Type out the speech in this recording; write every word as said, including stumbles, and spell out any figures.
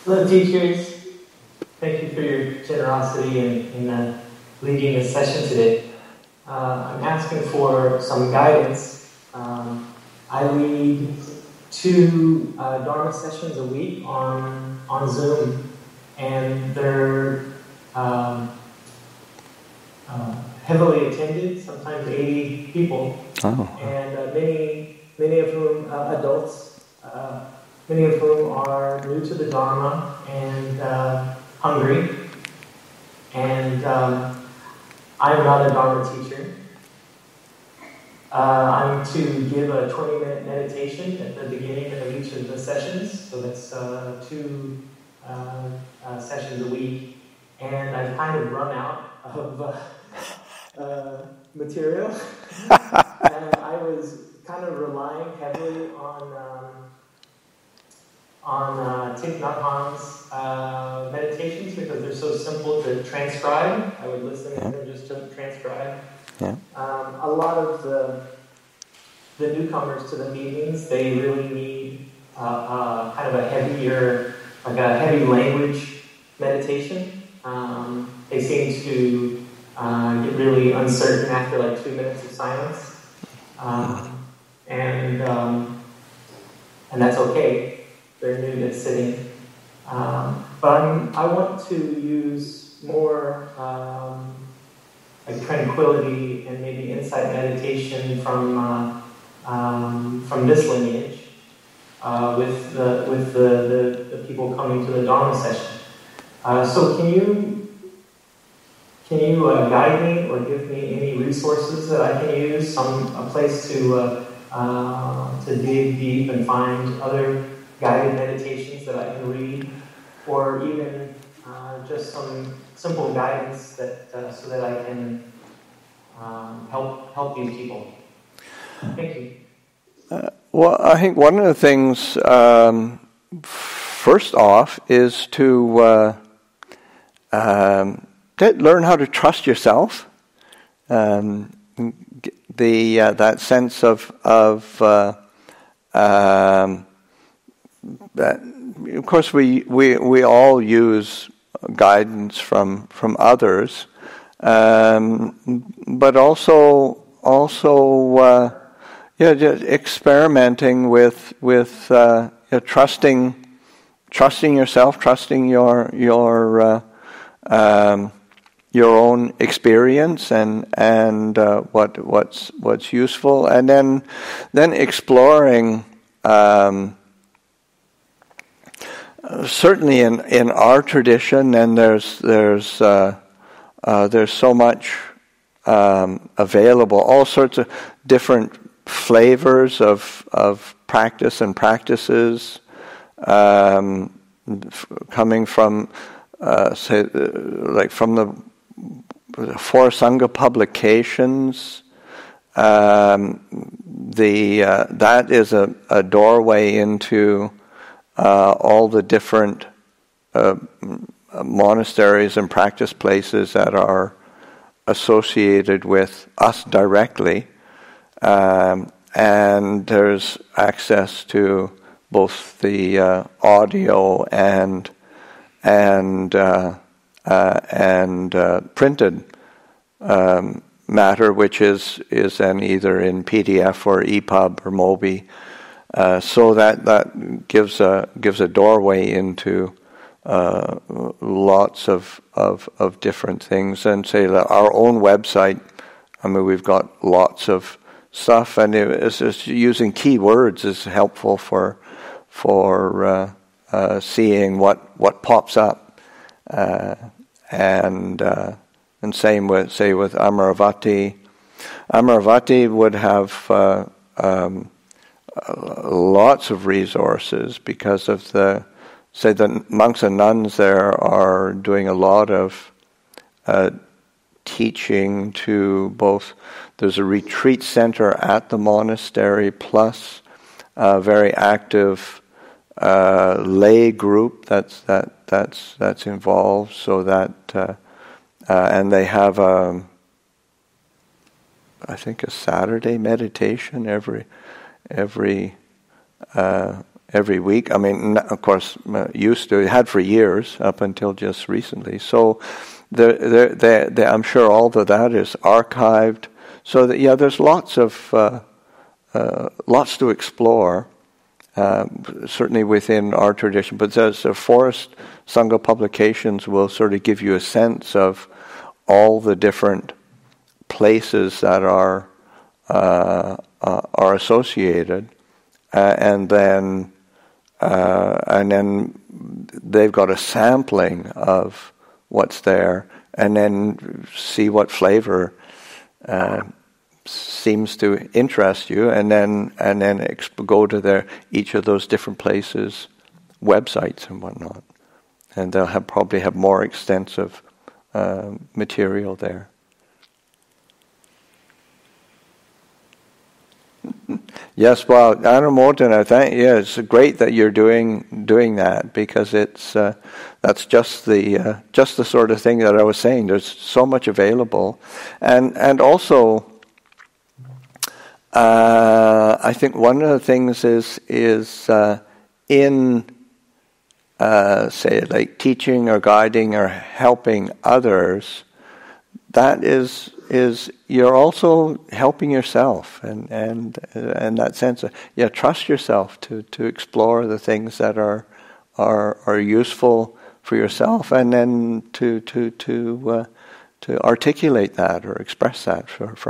Hello, teachers. Thank you for your generosity in, in uh, leading this session today. Uh, I'm asking for some guidance. Um, I lead two uh, Dharma sessions a week on on Zoom, and they're um, uh, heavily attended, sometimes eighty people, oh. and uh, many many of whom uh, adults. Uh, Many of whom are new to the Dharma and uh, hungry. And um, I'm not a Dharma teacher. Uh, I'm to give a twenty-minute meditation at the beginning of each of the sessions. So that's uh, two uh, uh, sessions a week. And I've kind of run out of uh, uh, material. And I was kind of relying heavily on... Um, on uh, Thich Nhat Hanh's uh, meditations because they're so simple to transcribe. I would listen yeah. and then just to transcribe. Yeah. Um, a lot of the the newcomers to the meetings, they really need uh, uh, kind of a heavier, like a heavy language meditation. Um, they seem to uh, get really uncertain after like two minutes of silence, um, and um, and that's okay. They're new to sitting. Um, but I'm, I want to use more um, like tranquility and maybe insight meditation from uh, um, from this lineage uh, with the with the, the, the people coming to the Dharma session. Uh, so can you can you uh, guide me or give me any resources that I can use? Some a place to uh, uh, to dig deep and find other guided meditations that I can read, or even uh, just some simple guidance that uh, so that I can um, help help these people. Thank you. Uh, well, I think one of the things, um, first off, is to uh, um, to learn how to trust yourself. Um, the uh, that sense of of uh, um, that, of course, we, we we all use guidance from from others, um, but also also uh, yeah, just experimenting with with uh, you know, trusting trusting yourself, trusting your your uh, um, your own experience and and uh, what what's what's useful, and then then exploring. Um, Uh, certainly, in, in our tradition, and there's there's uh, uh, there's so much um, available, all sorts of different flavors of of practice and practices, um, f- coming from uh, say uh, like from the Four Sangha publications. Um, the uh, that is a, a doorway into. Uh, all the different uh, monasteries and practice places that are associated with us directly, um, and there's access to both the uh, audio and and uh, uh, and uh, printed um, matter, which is is then either in P D F or E P U B or Mobi. Uh, so that that gives a gives a doorway into uh, lots of, of of different things, and say that our own website. I mean, we've got lots of stuff, and it's just using keywords is helpful for for uh, uh, seeing what, what pops up, uh, and uh, and same with say with Amaravati. Amaravati would have. Uh, um, Uh, lots of resources because of the, say, the monks and nuns there are doing a lot of uh, teaching to both. There's a retreat center at the monastery, plus a very active uh, lay group that's that that's that's involved. So that uh, uh, and they have a, I think, a Saturday meditation every. every uh, every week. I mean, of course, used to, had for years up until just recently. So there, there, there, there, I'm sure all of that is archived. So that, yeah, there's lots of uh, uh, lots to explore. Uh, certainly within our tradition, but as the Forest Sangha publications will sort of give you a sense of all the different places that are uh, uh, are associated, uh, and then uh, and then they've got a sampling of what's there, and then see what flavor Uh, seems to interest you, and then and then exp- go to their each of those different places, websites and whatnot, and they'll have probably have more extensive uh, material there. Yes, well, Anumodana, I think yeah, it's great that you're doing doing that, because it's uh, that's just the uh, just the sort of thing that I was saying. There's so much available, and and also. Uh, I think one of the things is is uh, in uh, say like teaching or guiding or helping others. That is is you're also helping yourself, and and uh, and that sense of yeah, trust yourself to, to explore the things that are are are useful for yourself, and then to to to uh, to articulate that or express that for. for